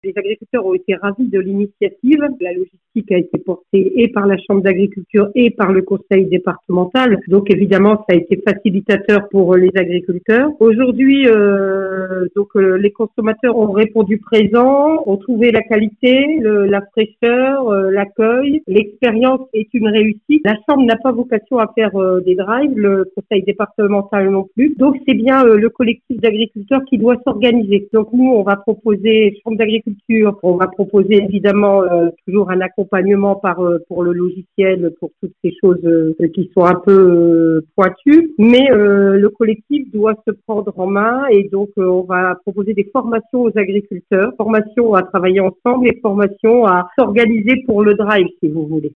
Les agriculteurs ont été ravis de l'initiative. La logistique a été portée et par la Chambre d'agriculture et par le conseil départemental. Donc évidemment, ça a été facilitateur pour les agriculteurs. Aujourd'hui, les consommateurs ont répondu présent, ont trouvé la qualité, la fraîcheur, l'accueil. L'expérience est une réussite. La Chambre n'a pas vocation à faire des drives, le conseil départemental non plus. Donc c'est bien le collectif d'agriculteurs qui doit s'organiser. Donc nous, on va proposer, Chambre d'agriculture, on va proposer évidemment toujours un accompagnement pour le logiciel, pour toutes ces choses qui sont un peu pointues. Mais le collectif doit se prendre en main et donc on va proposer des formations aux agriculteurs, formations à travailler ensemble et formations à s'organiser pour le drive, si vous voulez.